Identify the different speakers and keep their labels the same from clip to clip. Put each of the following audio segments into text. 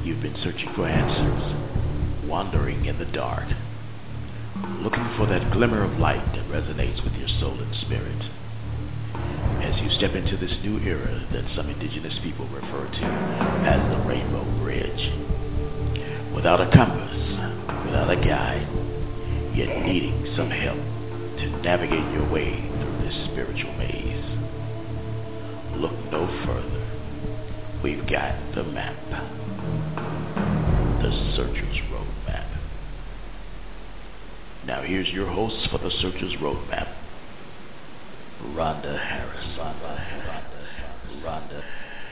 Speaker 1: You've been searching for answers, wandering in the dark, looking for that glimmer of light that resonates with your soul and spirit. As you step into this new era that some indigenous people refer to as the Rainbow Bridge. Without a compass, without a guide, yet needing some help to navigate your way through this spiritual maze. Look no further. We've got the map. The Searcher's Roadmap. Now here's your host for the Searcher's Roadmap, Rhonda Harris. Rhonda.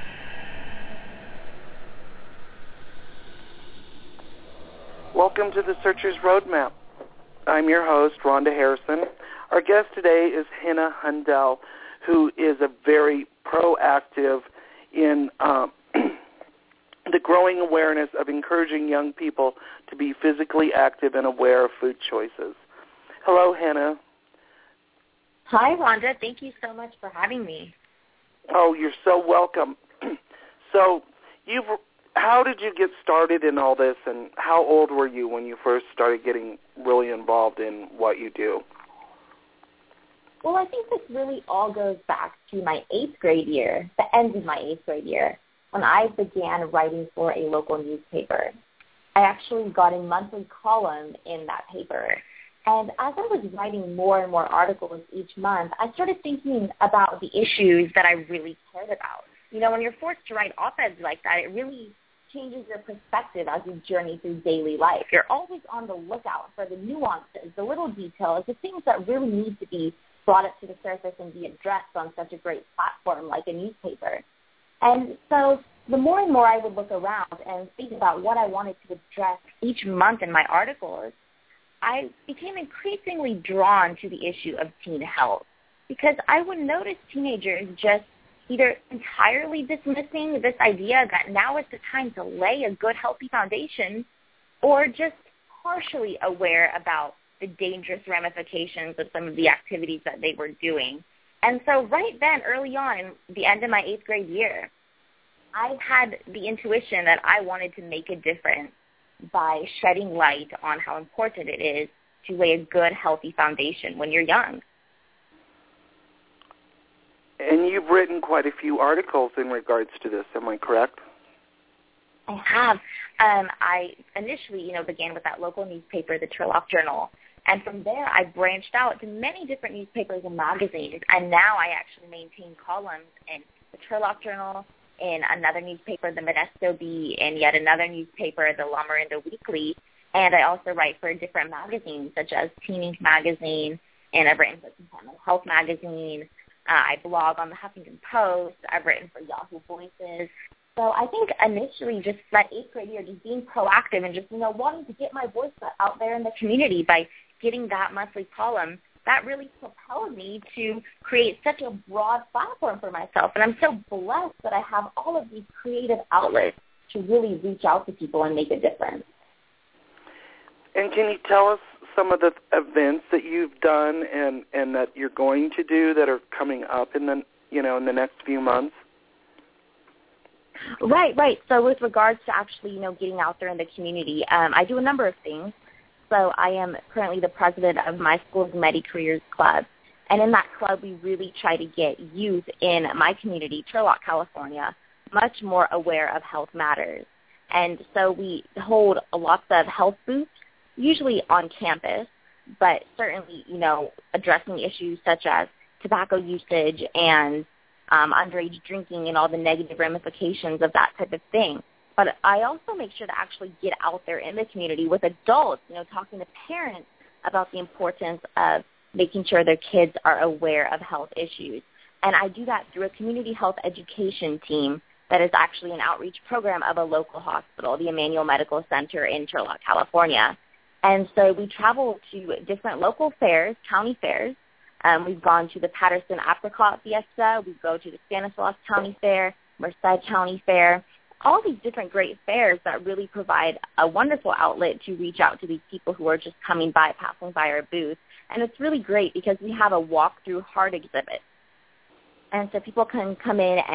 Speaker 2: Welcome to the Searcher's Roadmap. I'm your host, Rhonda Harrison. Our guest today is Henna Hundell, who is a very proactive in the growing awareness of encouraging young people to be physically active and aware of food choices. Hello, Henna.
Speaker 3: Hi, Rhonda. Thank you so much for having me.
Speaker 2: Oh, you're so welcome. So, how did you get started in all this, and how old were you when you first started getting really involved in what you do?
Speaker 3: Well, I think this really all goes back to my 8th grade year, the end of my 8th grade year, when I began writing for a local newspaper. I actually got a monthly column in that paper. And as I was writing more and more articles each month, I started thinking about the issues that I really cared about. You know, when you're forced to write op-eds like that, it really changes your perspective as you journey through daily life. You're always on the lookout for the nuances, the little details, the things that really need to be brought up to the surface and be addressed on such a great platform like a newspaper. And so the more and more I would look around and think about what I wanted to address each month in my articles, I became increasingly drawn to the issue of teen health because I would notice teenagers just either entirely dismissing this idea that now is the time to lay a good, healthy foundation, or just partially aware about the dangerous ramifications of some of the activities that they were doing. And so right then, early on, the end of my 8th grade year, I had the intuition that I wanted to make a difference by shedding light on how important it is to lay a good, healthy foundation when you're young.
Speaker 2: And you've written quite a few articles in regards to this, am I correct?
Speaker 3: I have. I initially, began with that local newspaper, the Turlock Journal. And from there, I branched out to many different newspapers and magazines. And now I actually maintain columns in the Turlock Journal, in another newspaper, the Modesto Bee, and yet another newspaper, the La Miranda Weekly. And I also write for different magazines, such as Teen Ink Magazine, and I've written for Mental Health Magazine. I blog on the Huffington Post. I've written for Yahoo Voices. So I think initially just that 8th grade year, just being proactive and just, wanting to get my voice out there in the community by getting that monthly column, that really propelled me to create such a broad platform for myself. And I'm so blessed that I have all of these creative outlets to really reach out to people and make a difference.
Speaker 2: And can you tell us some of the events that you've done and that you're going to do that are coming up in the in the next few months?
Speaker 3: Right. So with regards to actually getting out there in the community, I do a number of things. So I am currently the president of my school's Medi-Careers Club. And in that club, we really try to get youth in my community, Turlock, California, much more aware of health matters. And so we hold lots of health booths, usually on campus, but certainly, addressing issues such as tobacco usage and underage drinking and all the negative ramifications of that type of thing. But I also make sure to actually get out there in the community with adults, talking to parents about the importance of making sure their kids are aware of health issues. And I do that through a community health education team that is actually an outreach program of a local hospital, the Emmanuel Medical Center in Turlock, California. And so we travel to different local fairs, county fairs. We've gone to the Patterson Apricot Fiesta. We go to the Stanislaus County Fair, Merced County Fair, all these different great fairs that really provide a wonderful outlet to reach out to these people who are just passing by our booth. And it's really great because we have a walk-through heart exhibit. And so people can come in and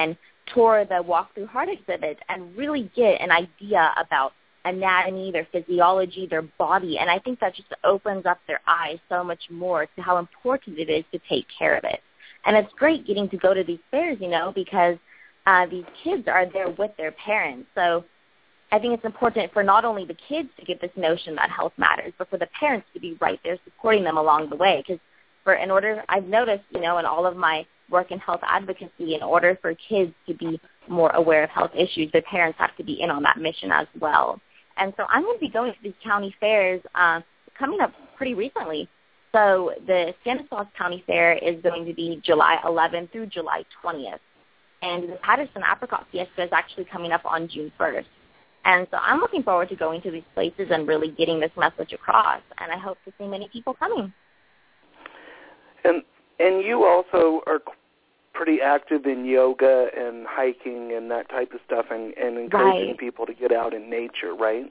Speaker 3: tour the Walk Through Heart exhibit and really get an idea about anatomy, their physiology, their body, and I think that just opens up their eyes so much more to how important it is to take care of it. And it's great getting to go to these fairs, because these kids are there with their parents. So I think it's important for not only the kids to get this notion that health matters, but for the parents to be right there supporting them along the way. Because I've noticed, in all of my work in health advocacy, in order for kids to be more aware of health issues, their parents have to be in on that mission as well. And so I'm going to be going to these county fairs coming up pretty recently. So the Stanislaus County Fair is going to be July 11th through July 20th. And the Patterson Apricot Fiesta is actually coming up on June 1st. And so I'm looking forward to going to these places and really getting this message across. And I hope to see many people coming.
Speaker 2: And you also are pretty active in yoga and hiking and that type of stuff, and encouraging people to get out in nature, right?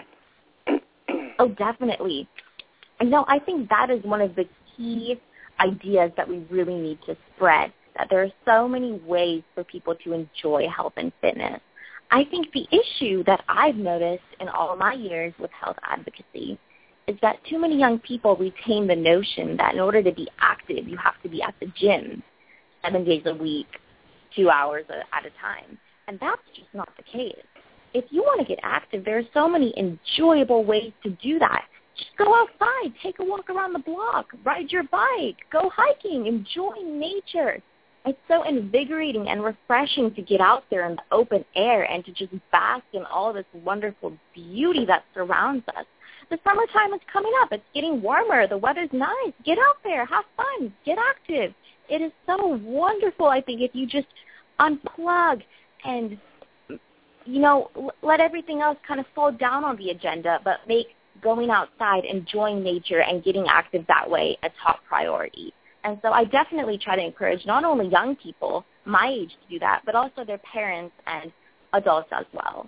Speaker 3: Oh, definitely. I think that is one of the key ideas that we really need to spread, that there are so many ways for people to enjoy health and fitness. I think the issue that I've noticed in all my years with health advocacy is that too many young people retain the notion that in order to be active, you have to be at the gym 7 days a week, 2 hours at a time. And that's just not the case. If you want to get active, there are so many enjoyable ways to do that. Just go outside, take a walk around the block, ride your bike, go hiking, enjoy nature. It's so invigorating and refreshing to get out there in the open air and to just bask in all this wonderful beauty that surrounds us. The summertime is coming up. It's getting warmer. The weather's nice. Get out there. Have fun. Get active. It is so wonderful, I think, if you just unplug and, let everything else kind of fall down on the agenda, but make going outside, enjoying nature, and getting active that way a top priority. And so I definitely try to encourage not only young people my age to do that, but also their parents and adults as well.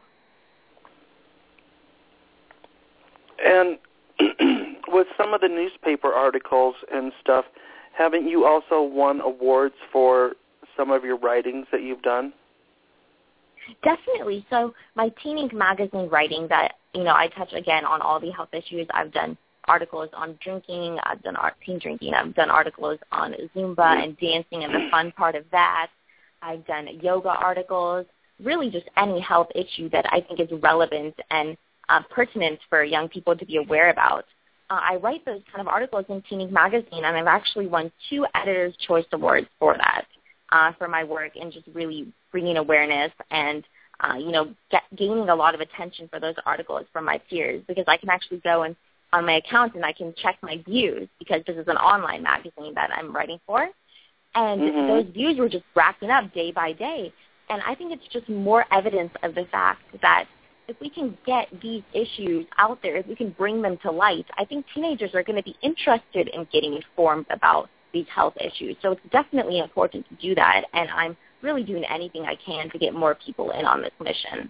Speaker 2: And with some of the newspaper articles and stuff, haven't you also won awards for some of your writings that you've done?
Speaker 3: Definitely. So my Teen Ink magazine writing that, I touch again on all the health issues. I've done articles on drinking. I've done teen drinking. I've done articles on Zumba and dancing and the fun part of that. I've done yoga articles, really just any health issue that I think is relevant and pertinent for young people to be aware about. I write those kind of articles in Teen Ink magazine, and I've actually won 2 Editor's Choice Awards for that, for my work and just really bringing awareness and, gaining a lot of attention for those articles from my peers, because I can actually go and on my account and I can check my views, because this is an online magazine that I'm writing for. And those views were just racking up day by day. And I think it's just more evidence of the fact that if we can get these issues out there, if we can bring them to light, I think teenagers are going to be interested in getting informed about these health issues. So it's definitely important to do that, and I'm really doing anything I can to get more people in on this mission.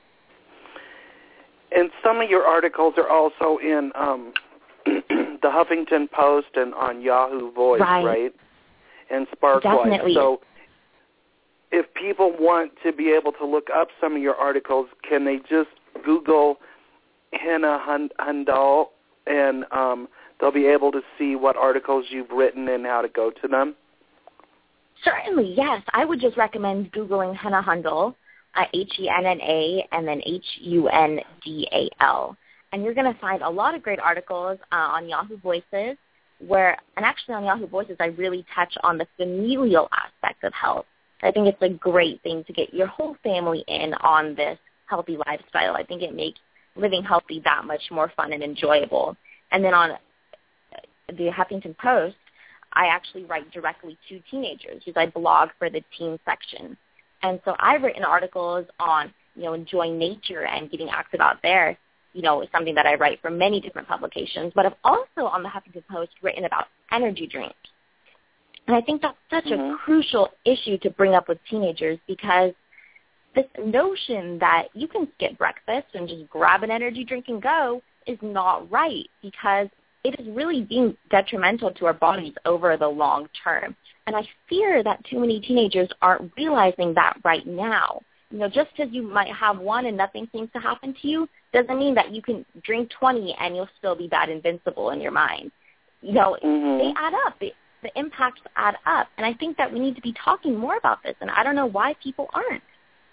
Speaker 2: And some of your articles are also in the Huffington Post and on Yahoo Voice, right? And Sparklight.
Speaker 3: Definitely.
Speaker 2: So if people want to be able to look up some of your articles, can they just Google Hina Hundal and they'll be able to see what articles you've written and how to go to them?
Speaker 3: Certainly, yes. I would just recommend Googling Hina Hundal, Henna, and then Hundal. And you're going to find a lot of great articles on Yahoo Voices, and actually on Yahoo Voices, I really touch on the familial aspect of health. I think it's a great thing to get your whole family in on this healthy lifestyle. I think it makes living healthy that much more fun and enjoyable. And then on the Huffington Post, I actually write directly to teenagers because I blog for the teen section. And so I've written articles on, enjoying nature and getting active out there, something that I write for many different publications. But I've also on the Huffington Post written about energy drinks. And I think that's such a crucial issue to bring up with teenagers, because this notion that you can skip breakfast and just grab an energy drink and go is not right, because it is really being detrimental to our bodies over the long term. And I fear that too many teenagers aren't realizing that right now. You know, just because you might have one and nothing seems to happen to you doesn't mean that you can drink 20 and you'll still be that invincible in your mind. You know, they add up. The impacts add up. And I think that we need to be talking more about this, and I don't know why people aren't.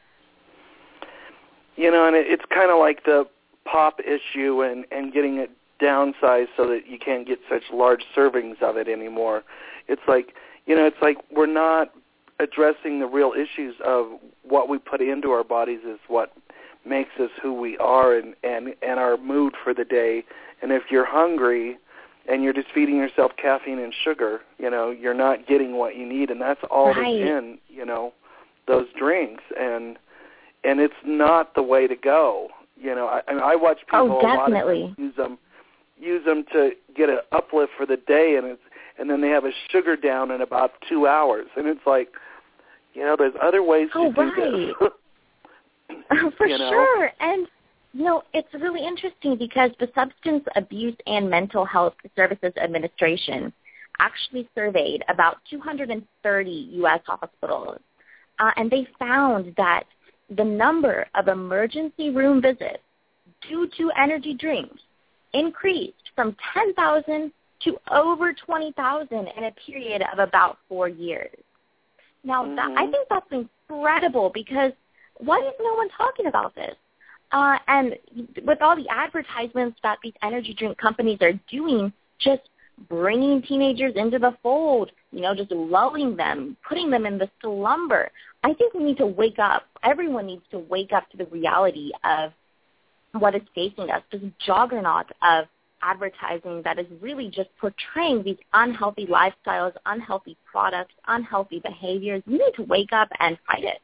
Speaker 2: You know, and it's kind of like the pop issue and getting it downsized so that you can't get such large servings of it anymore. It's like, you know, it's like we're not addressing the real issues of what we put into our bodies is what makes us who we are and our mood for the day. And if you're hungry and you're just feeding yourself caffeine and sugar, you know, you're not getting what you need, and that's all that's in, you know, those drinks. And it's not the way to go. You know, I watch people a lot of times use them to get an uplift for the day, and then they have a sugar down in about 2 hours. And it's like, you know, there's other ways to do this.
Speaker 3: For sure. And, you know, it's really interesting because the Substance Abuse and Mental Health Services Administration actually surveyed about 230 U.S. hospitals, and they found that the number of emergency room visits due to energy drinks increased from 10,000 to over 20,000 in a period of about 4 years. Now, I think that's incredible because why is no one talking about this? And with all the advertisements that these energy drink companies are doing, just bringing teenagers into the fold, you know, just lulling them, putting them in the slumber. I think we need to wake up. Everyone needs to wake up to the reality of what is facing us, this juggernaut of advertising that is really just portraying these unhealthy lifestyles, unhealthy products, unhealthy behaviors. We need to wake up and fight it.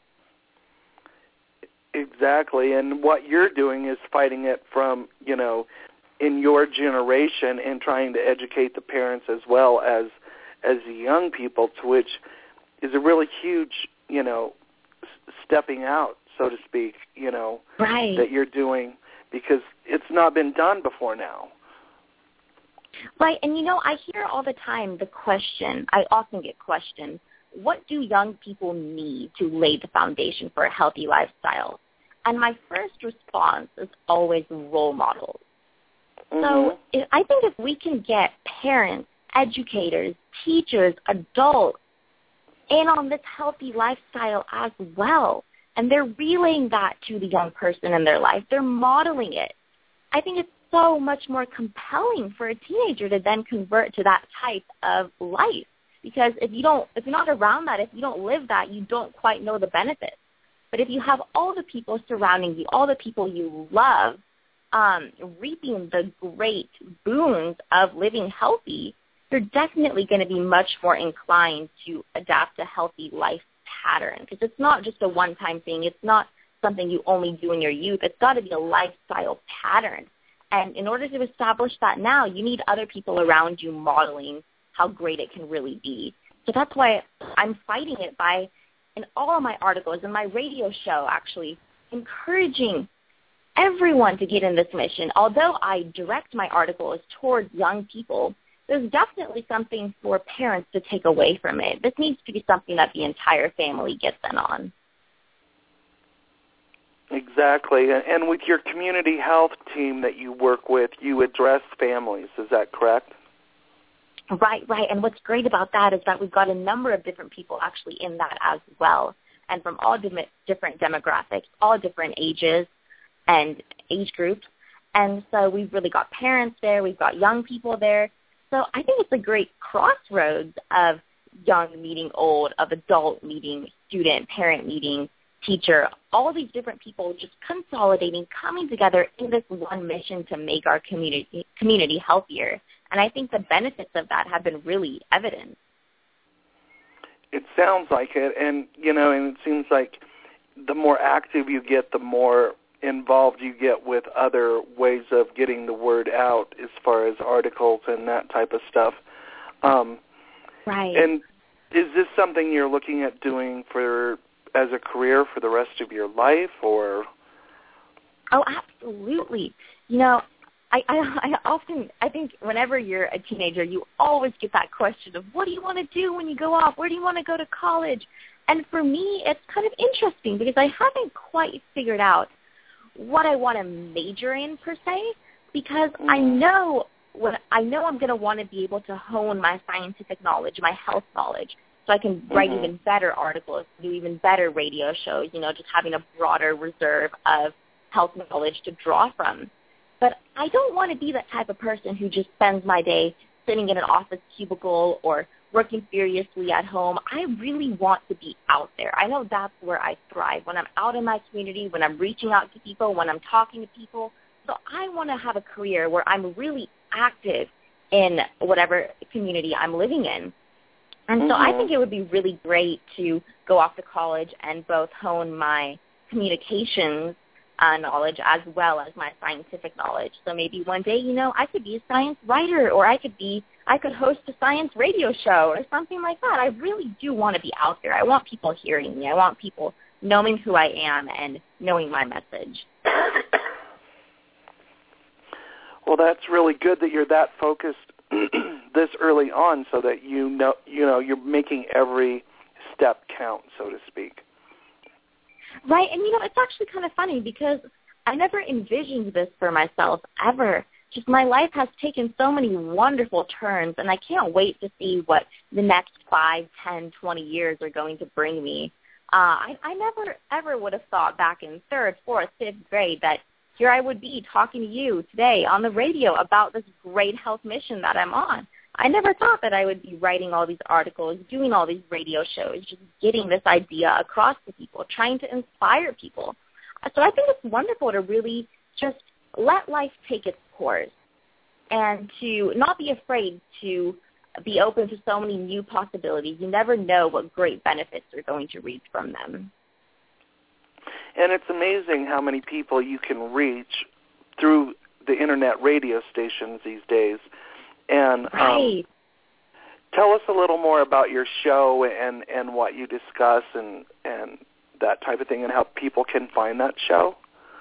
Speaker 2: Exactly, and what you're doing is fighting it from, you know, in your generation and trying to educate the parents as well as the young people, to which is a really huge, you know, stepping out, so to speak, you know, that you're doing, because it's not been done before now.
Speaker 3: Right, and you know, I hear all the time the question, I often get questioned, what do young people need to lay the foundation for a healthy lifestyle? And my first response is always role models. So I think if we can get parents, educators, teachers, adults in on this healthy lifestyle as well, and they're relaying that to the young person in their life, they're modeling it, I think it's so much more compelling for a teenager to then convert to that type of life. Because if you're not around that, if you don't live that, you don't quite know the benefits. But if you have all the people surrounding you, all the people you love, reaping the great boons of living healthy, you're definitely going to be much more inclined to adapt a healthy life pattern. Because it's not just a one-time thing. It's not something you only do in your youth. It's got to be a lifestyle pattern. And in order to establish that now, you need other people around you modeling how great it can really be. So that's why I'm fighting it by, in all of my articles, in my radio show actually, encouraging everyone to get in this mission. Although I direct my articles towards young people, there's definitely something for parents to take away from it. This needs to be something that the entire family gets in on.
Speaker 2: Exactly. And with your community health team that you work with, you address families. Is that correct?
Speaker 3: Right. And what's great about that is that we've got a number of different people actually in that as well, and from all different demographics, all different ages and age groups. And so we've really got parents there. We've got young people there. So I think it's a great crossroads of young meeting old, of adult meeting student, parent meeting teacher, all these different people just consolidating, coming together in this one mission to make our community healthier. And I think the benefits of that have been really evident.
Speaker 2: It sounds like it, and it seems like the more active you get, the more involved you get with other ways of getting the word out as far as articles and that type of stuff.
Speaker 3: Right.
Speaker 2: And is this something you're looking at doing as a career for the rest of your life, or?
Speaker 3: Oh, absolutely. I think whenever you're a teenager, you always get that question of what do you want to do when you go off? Where do you want to go to college? And for me, it's kind of interesting because I haven't quite figured out what I want to major in per se, because I know I'm going to want to be able to hone my scientific knowledge, my health knowledge, so I can write even better articles, do even better radio shows, just having a broader reserve of health knowledge to draw from. But I don't want to be that type of person who just spends my day sitting in an office cubicle or working furiously at home. I really want to be out there. I know that's where I thrive, when I'm out in my community, when I'm reaching out to people, when I'm talking to people. So I want to have a career where I'm really active in whatever community I'm living in. And so I think it would be really great to go off to college and both hone my communications knowledge as well as my scientific knowledge. So maybe one day, I could be a science writer, or I could host a science radio show or something like that. I really do want to be out there. I want people hearing me. I want people knowing who I am and knowing my message.
Speaker 2: Well, that's really good that you're that focused this early on, so that you're making every step count, so to speak.
Speaker 3: Right, and it's actually kind of funny because I never envisioned this for myself ever. Just my life has taken so many wonderful turns, and I can't wait to see what the next 5, 10, 20 years are going to bring me. I never, ever would have thought back in 3rd, 4th, 5th grade that here I would be talking to you today on the radio about this great health mission that I'm on. I never thought that I would be writing all these articles, doing all these radio shows, just getting this idea across to people, trying to inspire people. So I think it's wonderful to really just let life take its course and to not be afraid to be open to so many new possibilities. You never know what great benefits are going to reach from them.
Speaker 2: And it's amazing how many people you can reach through the internet radio stations these days. And
Speaker 3: right.
Speaker 2: Tell us a little more about your show and what you discuss and that type of thing, and how people can find that show.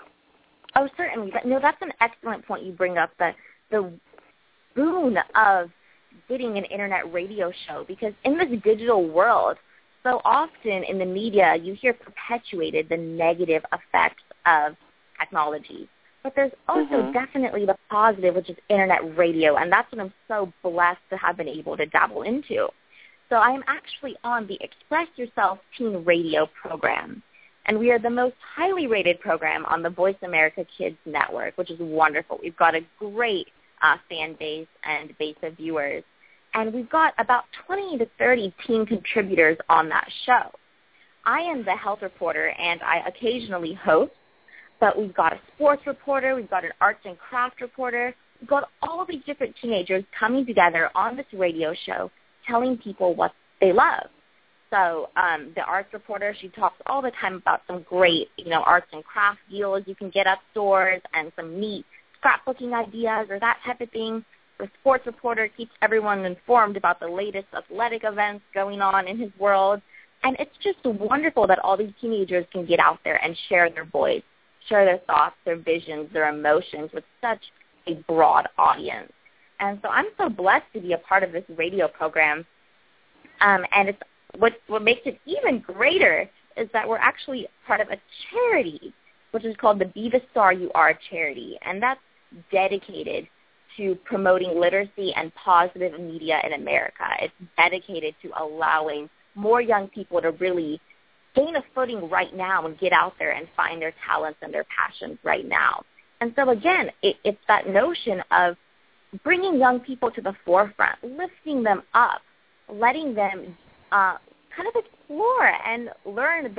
Speaker 3: Oh, certainly. That's an excellent point you bring up, the boon of getting an internet radio show, because in this digital world, so often in the media you hear perpetuated the negative effects of technology. But there's also definitely the positive, which is internet radio, and that's what I'm so blessed to have been able to dabble into. So I am actually on the Express Yourself Teen Radio program, and we are the most highly rated program on the Voice America Kids Network, which is wonderful. We've got a great fan base and base of viewers, and we've got about 20 to 30 teen contributors on that show. I am the health reporter, and I occasionally host, but we've got a sports reporter, we've got an arts and craft reporter, we've got all these different teenagers coming together on this radio show telling people what they love. So the arts reporter, she talks all the time about some great, arts and craft deals you can get at stores and some neat scrapbooking ideas or that type of thing. The sports reporter keeps everyone informed about the latest athletic events going on in his world. And it's just wonderful that all these teenagers can get out there and share their voice, share their thoughts, their visions, their emotions with such a broad audience. And so I'm so blessed to be a part of this radio program. And it's what makes it even greater is that we're actually part of a charity, which is called the Be the Star You Are charity. And that's dedicated to promoting literacy and positive media in America. It's dedicated to allowing more young people to really gain a footing right now and get out there and find their talents and their passions right now. And so, again, it's that notion of bringing young people to the forefront, lifting them up, letting them kind of explore and learn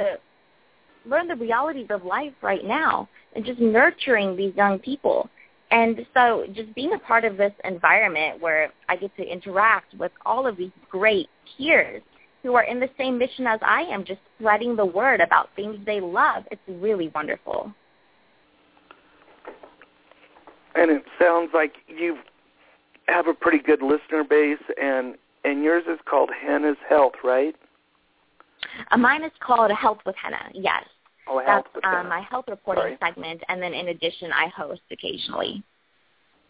Speaker 3: the realities of life right now, and just nurturing these young people. And so just being a part of this environment where I get to interact with all of these great peers who are in the same mission as I am, just spreading the word about things they love, it's really wonderful.
Speaker 2: And it sounds like you have a pretty good listener base, and yours is called Henna's Health, right?
Speaker 3: Mine is called Health with Henna, yes.
Speaker 2: Oh, Health with
Speaker 3: That's
Speaker 2: Henna.
Speaker 3: my health reporting segment, and then in addition, I host occasionally.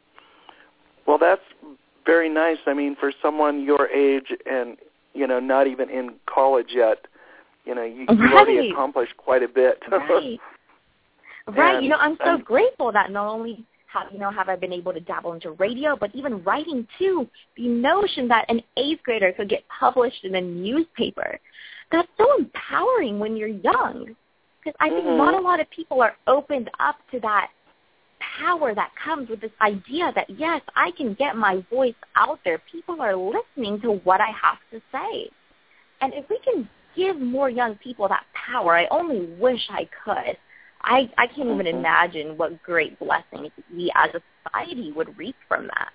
Speaker 2: Well, that's very nice. I mean, for someone your age and, not even in college yet, you've already accomplished quite a bit.
Speaker 3: Right. Right. I'm so grateful that not only have I been able to dabble into radio, but even writing too. The notion that an 8th grader could get published in a newspaper, that's so empowering when you're young. Because I think not a lot of people are opened up to that power that comes with this idea that, yes, I can get my voice out there. People are listening to what I have to say. And if we can give more young people that power, I only wish I could. I can't even imagine what great blessings we as a society would reap from that.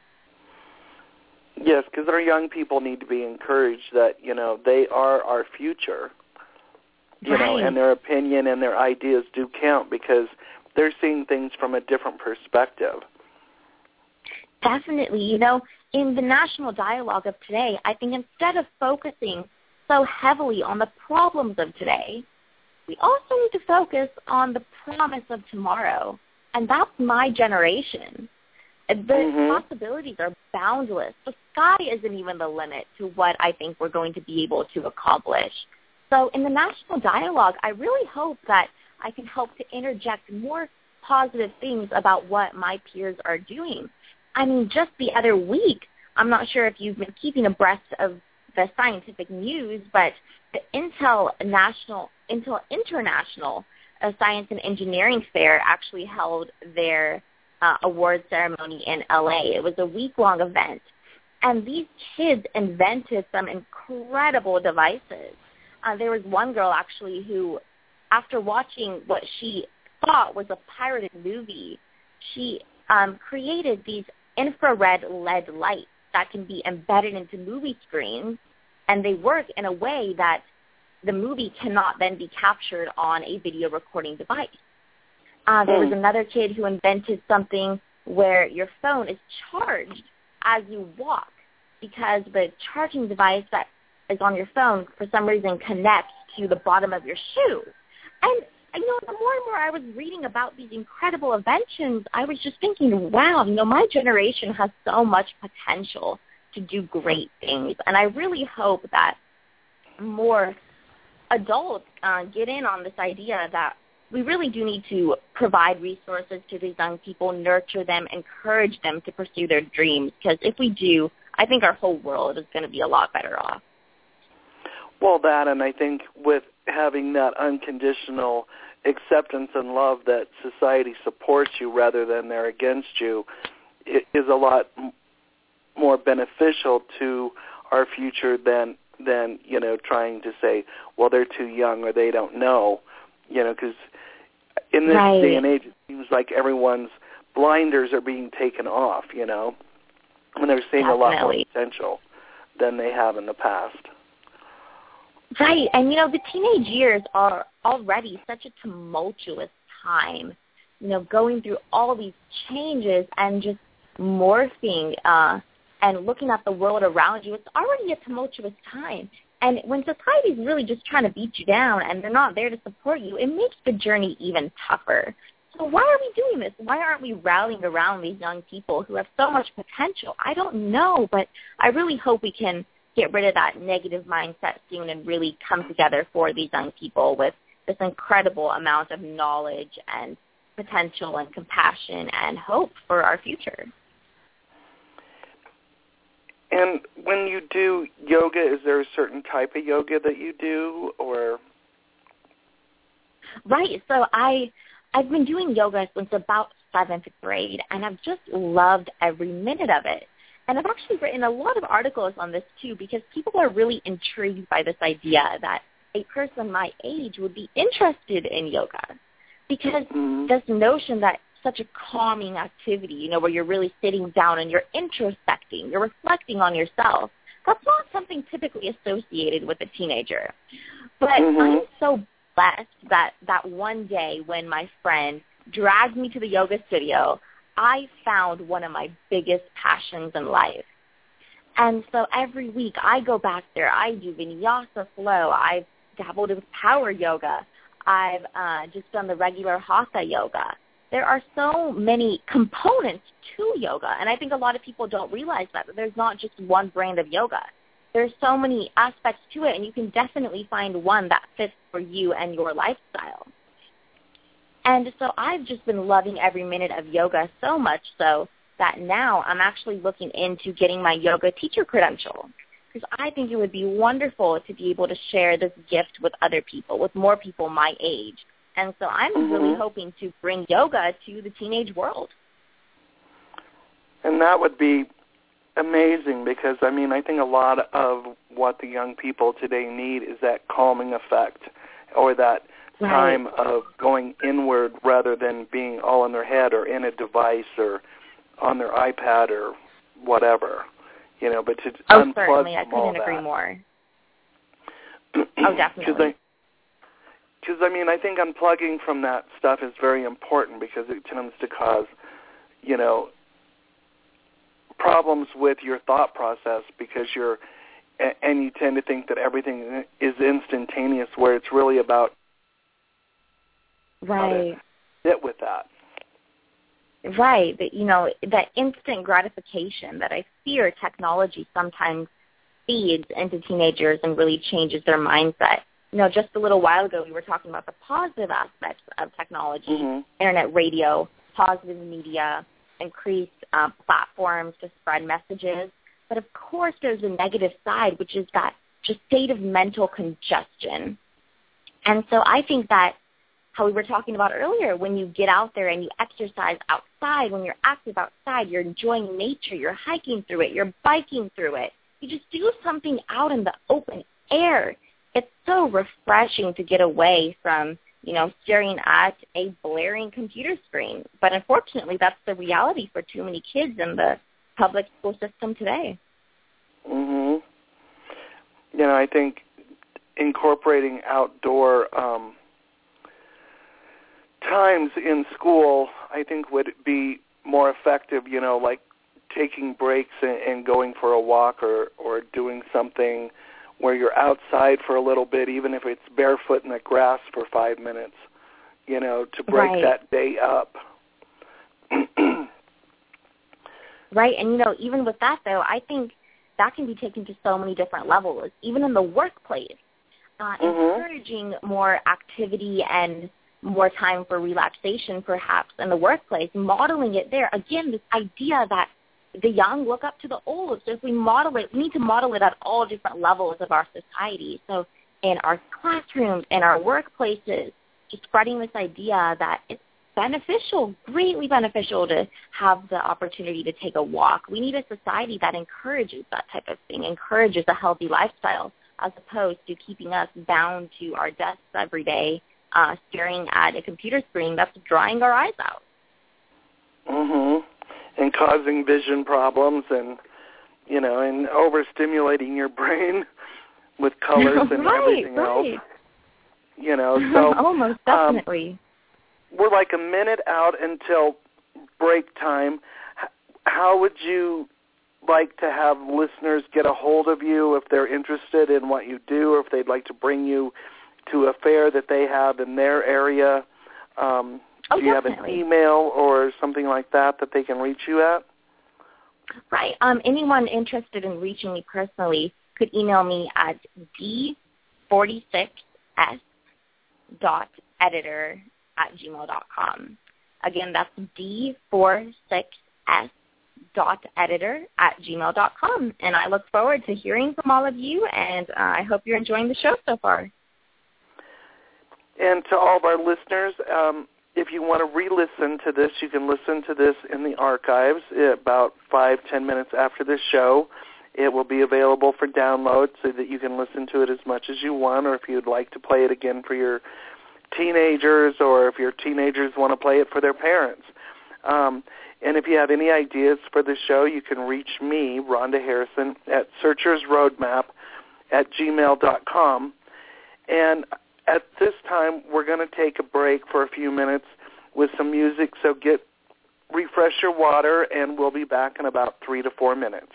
Speaker 2: Yes, because our young people need to be encouraged that, they are our future, and their opinion and their ideas do count because they're seeing things from a different perspective.
Speaker 3: Definitely. In the national dialogue of today, I think instead of focusing so heavily on the problems of today, we also need to focus on the promise of tomorrow, and that's my generation. The possibilities are boundless. The sky isn't even the limit to what I think we're going to be able to accomplish. So in the national dialogue, I really hope that I can help to interject more positive things about what my peers are doing. I mean, just the other week, I'm not sure if you've been keeping abreast of the scientific news, but the Intel International Science and Engineering Fair actually held their award ceremony in LA. It was a week-long event. And these kids invented some incredible devices. There was one girl actually who, after watching what she thought was a pirated movie, she created these infrared LED lights that can be embedded into movie screens, and they work in a way that the movie cannot then be captured on a video recording device. There was another kid who invented something where your phone is charged as you walk because the charging device that is on your phone for some reason connects to the bottom of your shoe. And, the more and more I was reading about these incredible inventions, I was just thinking, wow, my generation has so much potential to do great things. And I really hope that more adults get in on this idea that we really do need to provide resources to these young people, nurture them, encourage them to pursue their dreams. Because if we do, I think our whole world is going to be a lot better off.
Speaker 2: Well, that, and I think with having that unconditional acceptance and love that society supports you rather than they're against you, it is a lot more beneficial to our future than trying to say, well, they're too young or they don't know, because in this day and age, it seems like everyone's blinders are being taken off, and they're seeing a lot more potential than they have in the past.
Speaker 3: Right, and the teenage years are already such a tumultuous time, going through all these changes and just morphing and looking at the world around you. It's already a tumultuous time. And when society's really just trying to beat you down and they're not there to support you, it makes the journey even tougher. So why are we doing this? Why aren't we rallying around these young people who have so much potential? I don't know, but I really hope we can get rid of that negative mindset soon and really come together for these young people with this incredible amount of knowledge and potential and compassion and hope for our future.
Speaker 2: And when you do yoga, is there a certain type of yoga that you do, or?
Speaker 3: Right. So I've been doing yoga since about 7th grade, and I've just loved every minute of it. And I've actually written a lot of articles on this, too, because people are really intrigued by this idea that a person my age would be interested in yoga. Because this notion that such a calming activity, where you're really sitting down and you're introspecting, you're reflecting on yourself, that's not something typically associated with a teenager. But I'm so blessed that one day when my friend dragged me to the yoga studio, I found one of my biggest passions in life. And so every week I go back there. I do vinyasa flow. I've dabbled with power yoga. I've just done the regular hatha yoga. there are so many components to yoga, and I think a lot of people don't realize that there's not just one brand of yoga. There's so many aspects to it, and you can definitely find one that fits for you and your lifestyle. And so I've just been loving every minute of yoga so much so that now I'm actually looking into getting my yoga teacher credential, because I think it would be wonderful to be able to share this gift with other people, with more people my age. And so I'm really hoping to bring yoga to the teenage world.
Speaker 2: And that would be amazing because, I mean, I think a lot of what the young people today need is that calming effect or that time of going inward rather than being all in their head or in a device or on their iPad or whatever, you know, but to unplug
Speaker 3: certainly. I
Speaker 2: from all
Speaker 3: couldn't agree
Speaker 2: that.
Speaker 3: more. Oh, definitely.
Speaker 2: Because, I mean, I think unplugging from that stuff is very important because it tends to cause, you know, problems with your thought process because and you tend to think that everything is instantaneous where it's really about how to sit with that.
Speaker 3: Right, but, you know, that instant gratification that I fear technology sometimes feeds into teenagers and really changes their mindset. You know, just a little while ago we were talking about the positive aspects of technology, internet radio, positive media, increased platforms to spread messages. But, of course, there's a negative side, which is that just state of mental congestion. And so I think that how we were talking about earlier, when you get out there and you exercise outside, when you're active outside, you're enjoying nature, you're hiking through it, you're biking through it, you just do something out in the open air. It's so refreshing to get away from, you know, staring at a blaring computer screen. But unfortunately, that's the reality for too many kids in the public school system today.
Speaker 2: You know, I think incorporating outdoor times in school, I think, would be more effective, you know, like taking breaks and going for a walk or doing something where you're outside for a little bit, even if it's barefoot in the grass for 5 minutes, you know, to break that day up.
Speaker 3: Right, and, you know, even with that, though, I think that can be taken to so many different levels, even in the workplace. Encouraging more activity and more time for relaxation, perhaps, in the workplace, modeling it there. Again, this idea that the young look up to the old. So if we model it, we need to model it at all different levels of our society. So in our classrooms, in our workplaces, just spreading this idea that it's beneficial, greatly beneficial to have the opportunity to take a walk. We need a society that encourages that type of thing, encourages a healthy lifestyle, as opposed to keeping us bound to our desks every day, staring at a computer screen that's drying our eyes out.
Speaker 2: And causing vision problems and, you know, and overstimulating your brain with colors and everything else. You know, so
Speaker 3: almost definitely.
Speaker 2: We're like a minute out until break time. How would you like to have listeners get a hold of you if they're interested in what you do, or if they'd like to bring you to a fair that they have in their area? Do you have an email or something like that they can reach you at?
Speaker 3: Right. Anyone interested in reaching me personally could email me at d46s.editor@gmail.com. Again, that's d46s.editor@gmail.com. And I look forward to hearing from all of you, and I hope you're enjoying the show so far.
Speaker 2: And to all of our listeners, if you want to re-listen to this, you can listen to this in the archives about 5-10 minutes after the show. It will be available for download so that you can listen to it as much as you want, or if you'd like to play it again for your teenagers, or if your teenagers want to play it for their parents. And if you have any ideas for the show, you can reach me, Rhonda Harrison, at searchersroadmap@gmail.com. And at this time, we're going to take a break for a few minutes with some music, so refresh your water, and we'll be back in about 3 to 4 minutes.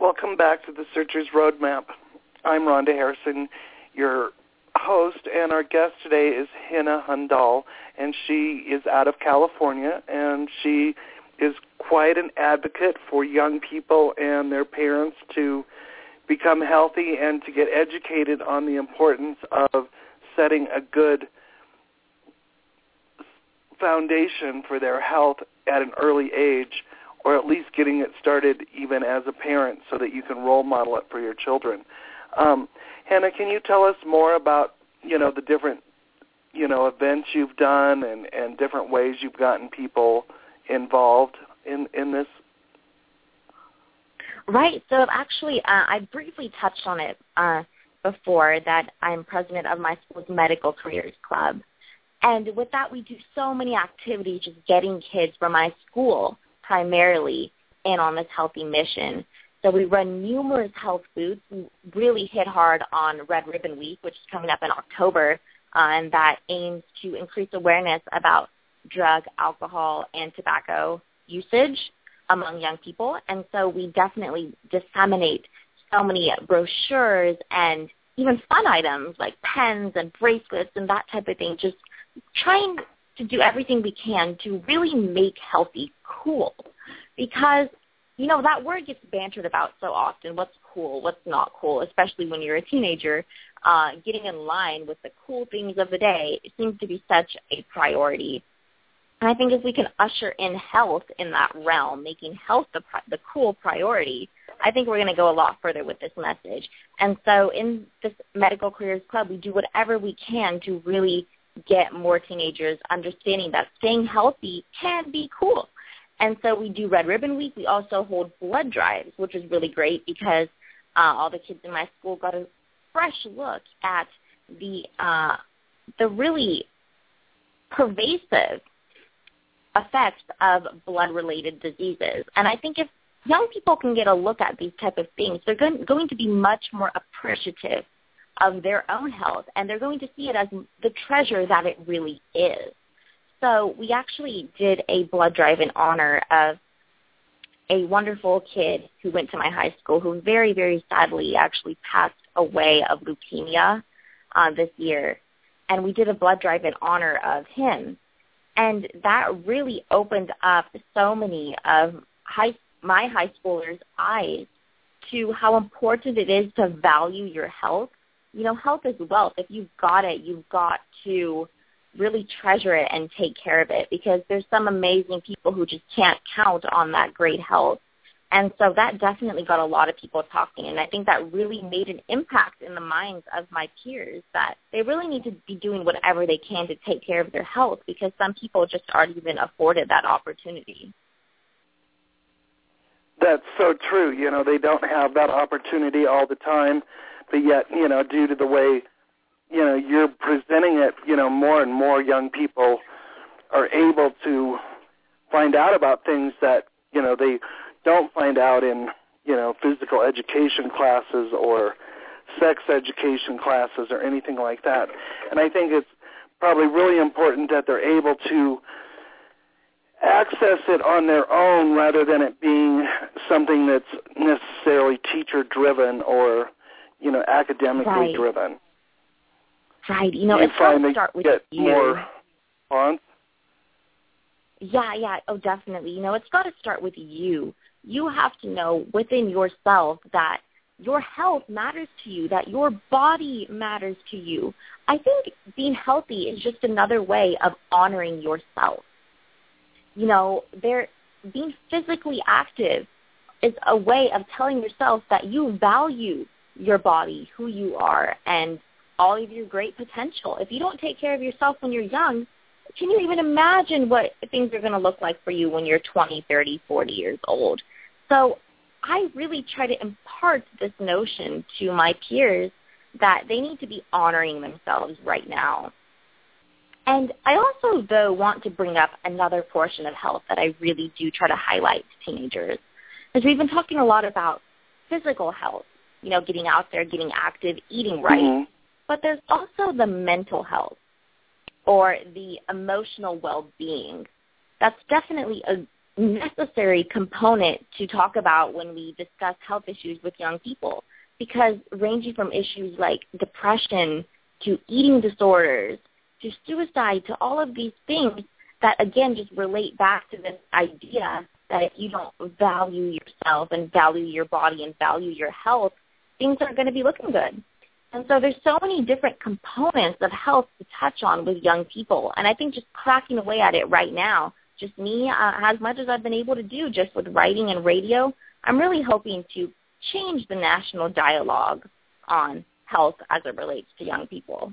Speaker 2: Welcome back to the Searcher's Roadmap. I'm Rhonda Harrison, your host, and our guest today is Hina Hundal, and she is out of California, and she is quite an advocate for young people and their parents to become healthy and to get educated on the importance of setting a good foundation for their health at an early age, or at least getting it started even as a parent so that you can role model it for your children. Hina, can you tell us more about, the different, events you've done and different ways you've gotten people involved in this?
Speaker 3: Right. So actually, I briefly touched on it before, that I'm president of my school's Medical Careers Club. And with that, we do so many activities just getting kids from my school primarily in on this healthy mission. So we run numerous health booths. We really hit hard on Red Ribbon Week, which is coming up in October, and that aims to increase awareness about drug, alcohol, and tobacco usage among young people. And so we definitely disseminate so many brochures and even fun items like pens and bracelets and that type of thing, just trying to do everything we can to really make healthy cool. Because, that word gets bantered about so often, what's cool, what's not cool, especially when you're a teenager. Getting in line with the cool things of the day, it seems to be such a priority. And I think if we can usher in health in that realm, making health the cool priority, I think we're going to go a lot further with this message. And so in this Medical Careers Club, we do whatever we can to really get more teenagers understanding that staying healthy can be cool. And so we do Red Ribbon Week. We also hold blood drives, which is really great because all the kids in my school got a fresh look at the really pervasive effects of blood-related diseases. And I think if young people can get a look at these type of things, they're going to be much more appreciative of their own health, and they're going to see it as the treasure that it really is. So we actually did a blood drive in honor of a wonderful kid who went to my high school who very, very sadly actually passed away of leukemia this year. And we did a blood drive in honor of him. And that really opened up so many of my high schoolers' eyes to how important it is to value your health. Health is wealth. If you've got it, you've got to really treasure it and take care of it, because there's some amazing people who just can't count on that great health. And so that definitely got a lot of people talking, and I think that really made an impact in the minds of my peers that they really need to be doing whatever they can to take care of their health, because some people just aren't even afforded that opportunity.
Speaker 2: That's so true. They don't have that opportunity all the time, but yet, due to the way, you're presenting it, more and more young people are able to find out about things that, they don't find out in, physical education classes or sex education classes or anything like that. And I think it's probably really important that they're able to access it on their own rather than it being something that's necessarily teacher-driven or, academically driven.
Speaker 3: Right. It's got to start with you.
Speaker 2: More response?
Speaker 3: Yeah. Oh, definitely. It's got to start with you. You have to know within yourself that your health matters to you, that your body matters to you. I think being healthy is just another way of honoring yourself. Being physically active is a way of telling yourself that you value your body, who you are, and all of your great potential. If you don't take care of yourself when you're young, can you even imagine what things are going to look like for you when you're 20, 30, 40 years old? So I really try to impart this notion to my peers that they need to be honoring themselves right now. And I also, though, want to bring up another portion of health that I really do try to highlight to teenagers. As we've been talking a lot about physical health, getting out there, getting active, eating right. Mm-hmm. But there's also the mental health or the emotional well-being. That's definitely necessary component to talk about when we discuss health issues with young people, because ranging from issues like depression to eating disorders to suicide to all of these things that, again, just relate back to this idea that if you don't value yourself and value your body and value your health, things aren't going to be looking good. And so there's so many different components of health to touch on with young people. And I think just cracking away at it right now, just me, as much as I've been able to do just with writing and radio, I'm really hoping to change the national dialogue on health as it relates to young people.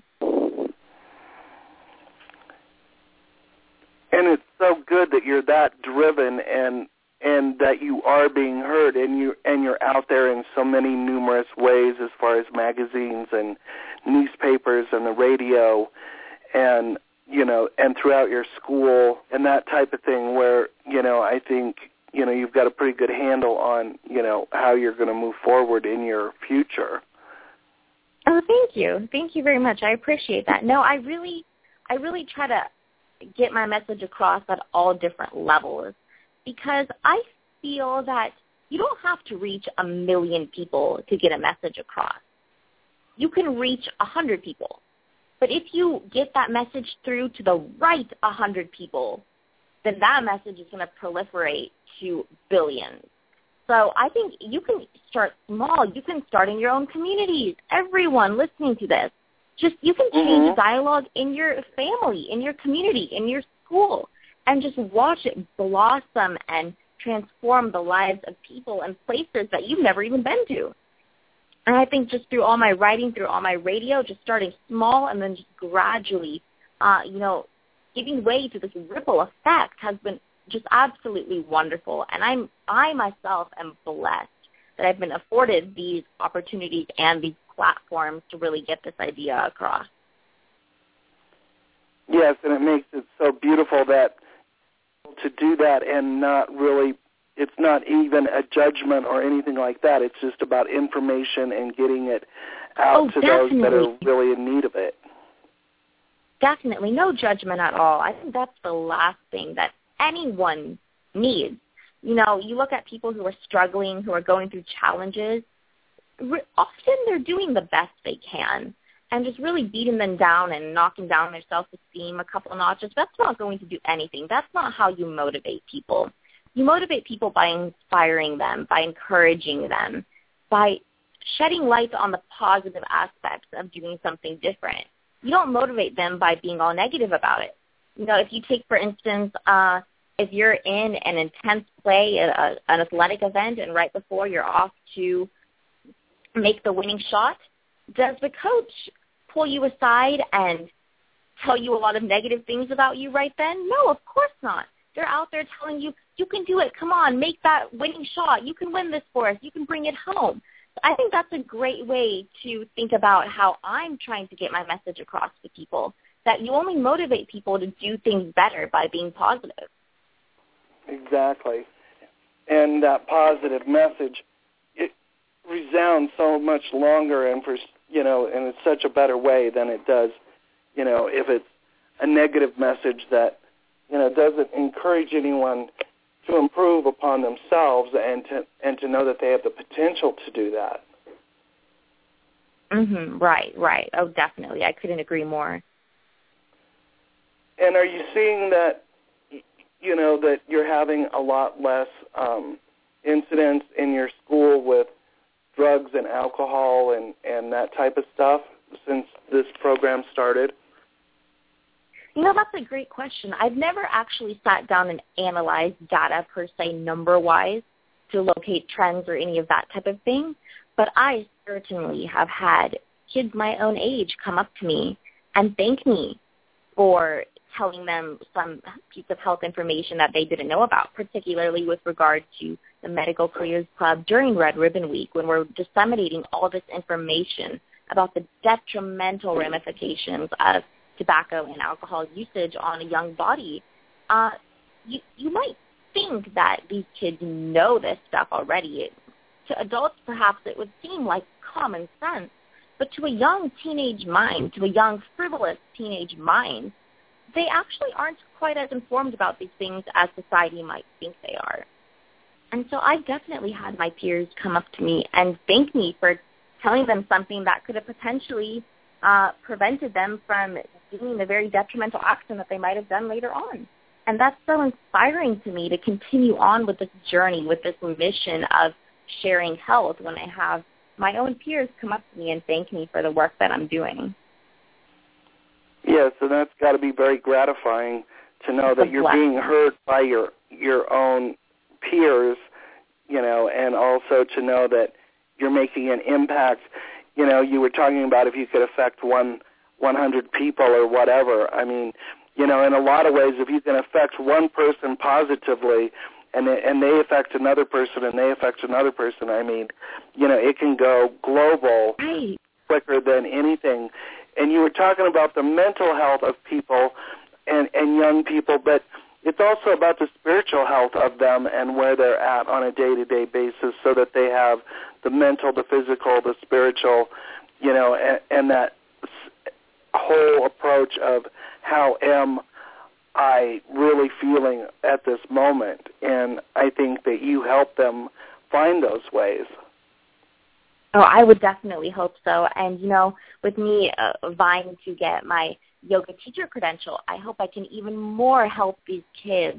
Speaker 2: And it's so good that you're that driven and that you are being heard, and you're out there in so many numerous ways, as far as magazines and newspapers and the radio, and and throughout your school and that type of thing, where I think you've got a pretty good handle on how you're going to move forward in your future.
Speaker 3: Oh, thank you very much. I appreciate that. No, I really try to get my message across at all different levels, because I feel that you don't have to reach 1 million people to get a message across. You can reach 100 people. But if you get that message through to the right 100 people, then that message is going to proliferate to billions. So I think you can start small. You can start in your own communities. Everyone listening to this, you can change dialogue in your family, in your community, in your school, and just watch it blossom and transform the lives of people and places that you've never even been to. And I think just through all my writing, through all my radio, just starting small and then just gradually, giving way to this ripple effect has been just absolutely wonderful. And I myself am blessed that I've been afforded these opportunities and these platforms to really get this idea across.
Speaker 2: Yes, and it makes it so beautiful that to do that and it's not even a judgment or anything like that. It's just about information and getting it out to those that are really in need of it.
Speaker 3: Definitely. No judgment at all. I think that's the last thing that anyone needs. You look at people who are struggling, who are going through challenges. Often they're doing the best they can, and just really beating them down and knocking down their self-esteem a couple of notches, that's not going to do anything. That's not how you motivate people. You motivate people by inspiring them, by encouraging them, by shedding light on the positive aspects of doing something different. You don't motivate them by being all negative about it. If you take, for instance, if you're in an intense play, an athletic event, and right before you're off to make the winning shot, does the coach pull you aside and tell you a lot of negative things about you right then? No, of course not. They're out there telling you, you can do it. Come on, make that winning shot. You can win this for us. You can bring it home. So I think that's a great way to think about how I'm trying to get my message across to people, that you only motivate people to do things better by being positive.
Speaker 2: Exactly. And that positive message, it resounds so much longer and in such a better way than it does, if it's a negative message that, doesn't encourage anyone to improve upon themselves and to know that they have the potential to do that.
Speaker 3: Right. Oh, definitely. I couldn't agree more.
Speaker 2: And are you seeing that, that you're having a lot less incidents in your school with drugs and alcohol and that type of stuff since this program started?
Speaker 3: That's a great question. I've never actually sat down and analyzed data per se number-wise to locate trends or any of that type of thing, but I certainly have had kids my own age come up to me and thank me for telling them some piece of health information that they didn't know about, particularly with regard to the Medical Careers Club during Red Ribbon Week, when we're disseminating all this information about the detrimental ramifications of tobacco and alcohol usage on a young body. You might think that these kids know this stuff already. To adults, perhaps it would seem like common sense, but to a young teenage mind, to a young frivolous teenage mind, they actually aren't quite as informed about these things as society might think they are. And so I definitely had my peers come up to me and thank me for telling them something that could have potentially prevented them from doing the very detrimental action that they might have done later on. And that's so inspiring to me to continue on with this journey, with this mission of sharing health when I have my own peers come up to me and thank me for the work that I'm doing.
Speaker 2: Yes, and that's got to be very gratifying to know that you're being heard by your own peers, and also to know that you're making an impact. You were talking about if you could affect 100 people or whatever. I mean, in a lot of ways, if you can affect one person positively and they affect another person and they affect another person, I mean, it can go global quicker than anything. And you were talking about the mental health of people and young people, but it's also about the spiritual health of them and where they're at on a day-to-day basis so that they have the mental, the physical, the spiritual, and that whole approach of how am I really feeling at this moment. And I think that you help them find those ways.
Speaker 3: Oh, I would definitely hope so. And, with me vying to get my yoga teacher credential, I hope I can even more help these kids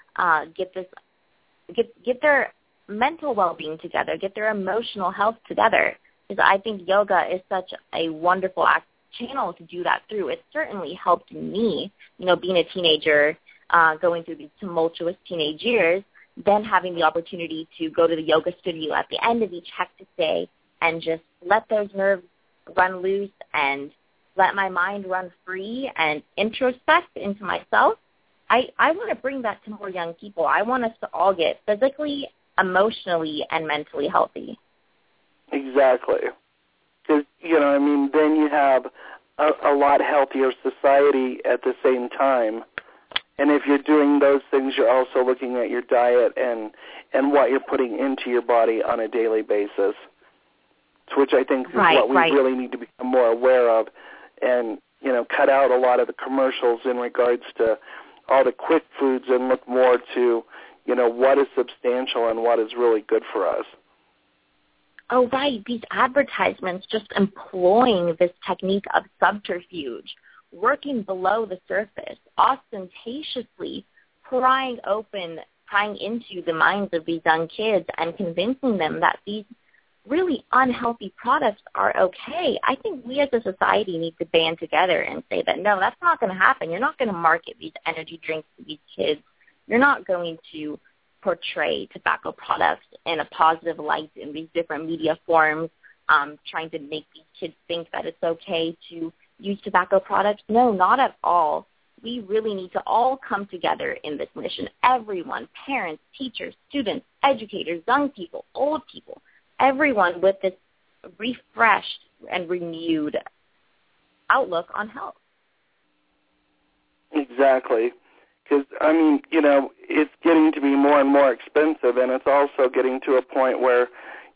Speaker 3: get their mental well-being together, get their emotional health together. Because I think yoga is such a wonderful channel to do that through. It certainly helped me, being a teenager, going through these tumultuous teenage years, then having the opportunity to go to the yoga studio at the end of each hectic day and just let those nerves run loose and let my mind run free and introspect into myself. I want to bring that to more young people. I want us to all get physically, emotionally, and mentally healthy.
Speaker 2: Exactly. Because, then you have a lot healthier society at the same time. And if you're doing those things, you're also looking at your diet and what you're putting into your body on a daily basis, which I think is what we really need to become more aware of and, cut out a lot of the commercials in regards to all the quick foods and look more to, what is substantial and what is really good for us.
Speaker 3: Oh, right. These advertisements just employing this technique of subterfuge, working below the surface, ostentatiously prying into the minds of these young kids and convincing them that these really unhealthy products are okay. I think we as a society need to band together and say that, no, that's not going to happen. You're not going to market these energy drinks to these kids. You're not going to portray tobacco products in a positive light in these different media forms, trying to make these kids think that it's okay to use tobacco products. No, not at all. We really need to all come together in this mission. Everyone, parents, teachers, students, educators, young people, old people, everyone with this refreshed and renewed outlook on health.
Speaker 2: Exactly. Because, it's getting to be more and more expensive, and it's also getting to a point where,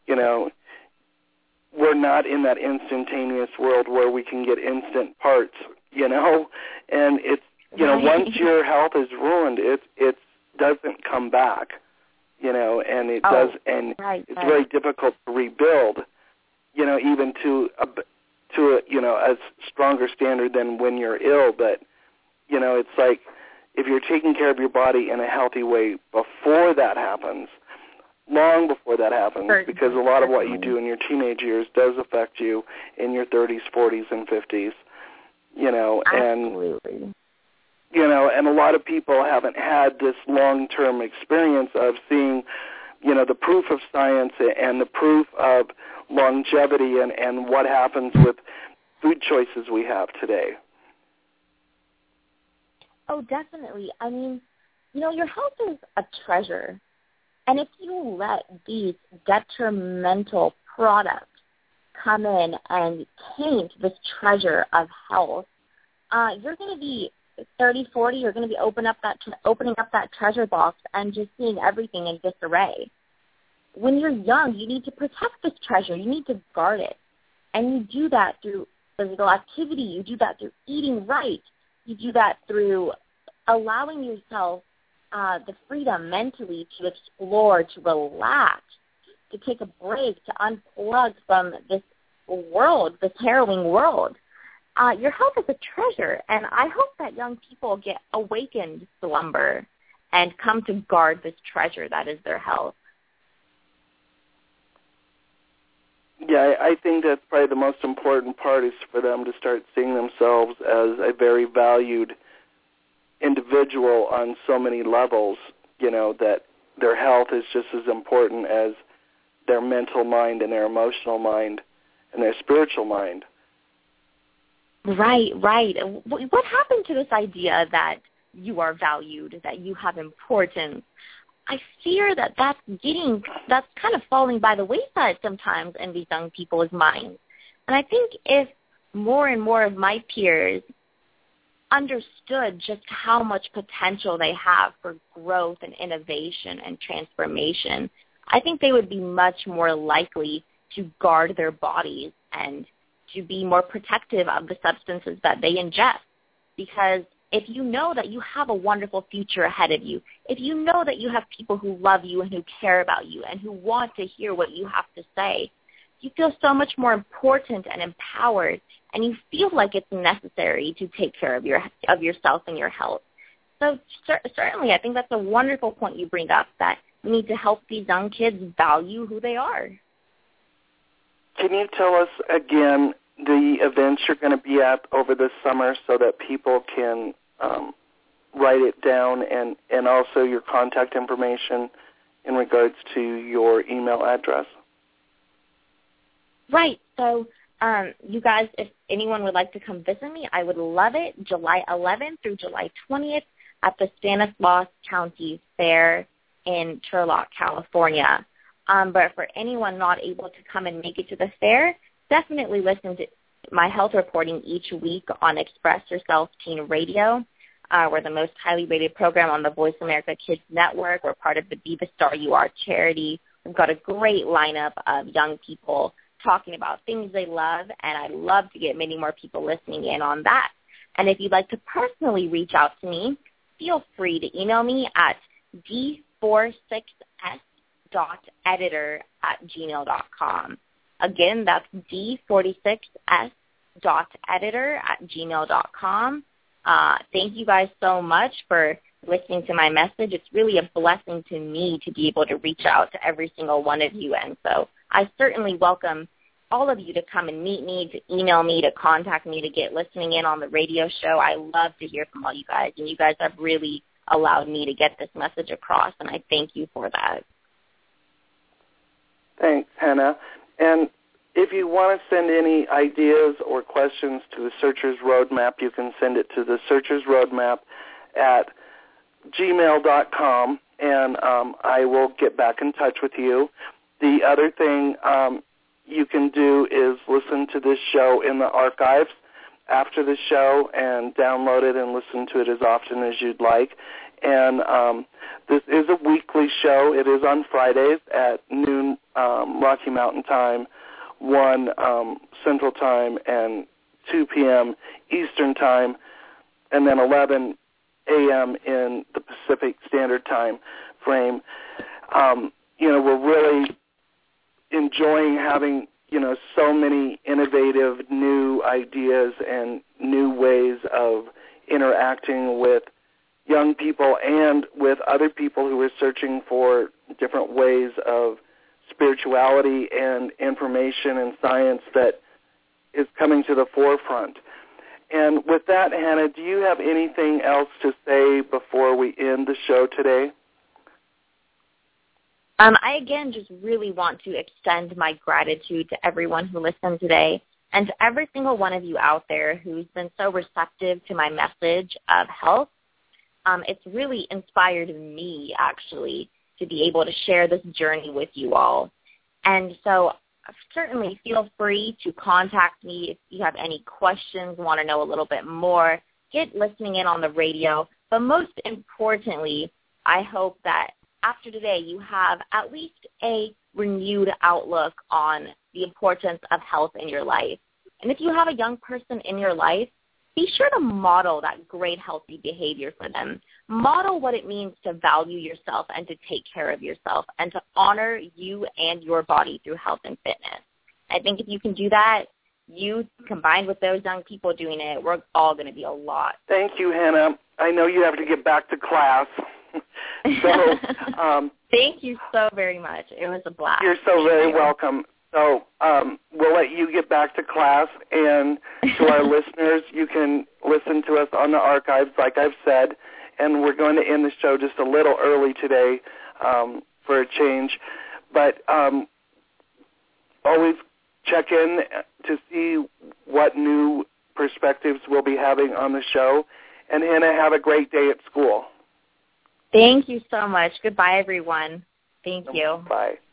Speaker 2: we're not in that instantaneous world where we can get instant parts, and it's, once your health is ruined, it doesn't come back, and it does, and it's very difficult to rebuild, even to a stronger standard than when you're ill, but, it's like, if you're taking care of your body in a healthy way before that happens, long before that happens, because a lot of what you do in your teenage years does affect you in your 30s, 40s, and 50s,
Speaker 3: Absolutely.
Speaker 2: And a lot of people haven't had this long-term experience of seeing, the proof of science and the proof of longevity and what happens with food choices we have today.
Speaker 3: Oh, definitely. Your health is a treasure. And if you let these detrimental products come in and taint this treasure of health, you're going to be 30, 40, you're going to be opening up that treasure box and just seeing everything in disarray. When you're young, you need to protect this treasure. You need to guard it. And you do that through physical activity. You do that through eating right. You do that through allowing yourself the freedom mentally to explore, to relax, to take a break, to unplug from this world, this harrowing world. Your health is a treasure, and I hope that young people get awakened slumber and come to guard this treasure that is their health.
Speaker 2: Yeah, I think that's probably the most important part, is for them to start seeing themselves as a very valued individual on so many levels, that their health is just as important as their mental mind and their emotional mind and their spiritual mind.
Speaker 3: Right. What happened to this idea that you are valued, that you have importance? I fear that that's kind of falling by the wayside sometimes in these young people's minds. And I think if more and more of my peers understood just how much potential they have for growth and innovation and transformation, I think they would be much more likely to guard their bodies and to be more protective of the substances that they ingest. Because if you know that you have a wonderful future ahead of you, if you know that you have people who love you and who care about you and who want to hear what you have to say, you feel so much more important and empowered, and you feel like it's necessary to take care of yourself and your health. So certainly I think that's a wonderful point you bring up, that we need to help these young kids value who they are.
Speaker 2: Can you tell us again the events you're going to be at over the summer so that people can write it down, and also your contact information in regards to your email address?
Speaker 3: Right. So you guys, if anyone would like to come visit me, I would love it. July 11th through July 20th at the Stanislaus County Fair in Turlock, California. But for anyone not able to come and make it to the fair, definitely listen to my health reporting each week on Express Yourself Teen Radio. We're the most highly rated program on the Voice America Kids Network. We're part of the Be the Star You Are charity. We've got a great lineup of young people talking about things they love, and I'd love to get many more people listening in on that. And if you'd like to personally reach out to me, feel free to email me at d46s.editor@gmail.com. Again, that's d46s.editor@gmail.com. Thank you guys so much for listening to my message. It's really a blessing to me to be able to reach out to every single one of you. And so I certainly welcome all of you to come and meet me, to email me, to contact me, to get listening in on the radio show. I love to hear from all you guys, and you guys have really allowed me to get this message across, and I thank you for that.
Speaker 2: Thanks, Hannah. And if you want to send any ideas or questions to the Searchers Roadmap, you can send it to the Searchers Roadmap at gmail.com, and I will get back in touch with you. The other thing you can do is listen to this show in the archives after the show and download it and listen to it as often as you'd like. And this is a weekly show. It is on Fridays at noon Rocky Mountain Time, 1 Central Time, and 2 p.m. Eastern Time, and then 11 a.m. in the Pacific Standard Time frame. We're really enjoying having, so many innovative new ideas and new ways of interacting with young people and with other people who are searching for different ways of spirituality and information and science that is coming to the forefront. And with that, Hannah, do you have anything else to say before we end the show today?
Speaker 3: I, again, just really want to extend my gratitude to everyone who listened today and to every single one of you out there who's been so receptive to my message of health. It's really inspired me, actually, to be able to share this journey with you all. And so certainly feel free to contact me if you have any questions, want to know a little bit more, get listening in on the radio. But most importantly, I hope that after today you have at least a renewed outlook on the importance of health in your life. And if you have a young person in your life be sure to model that great healthy behavior for them. Model what it means to value yourself and to take care of yourself and to honor you and your body through health and fitness. I think if you can do that, you combined with those young people doing it, we're all going to be a lot.
Speaker 2: Thank you, Hannah. I know you have to get back to class. So
Speaker 3: thank you so very much. It was a blast.
Speaker 2: You're so very welcome. So we'll let you get back to class, and to our listeners, you can listen to us on the archives, like I've said, and we're going to end the show just a little early today for a change. But always check in to see what new perspectives we'll be having on the show. And Hannah, have a great day at school.
Speaker 3: Thank you so much. Goodbye, everyone. Thank you.
Speaker 2: Bye.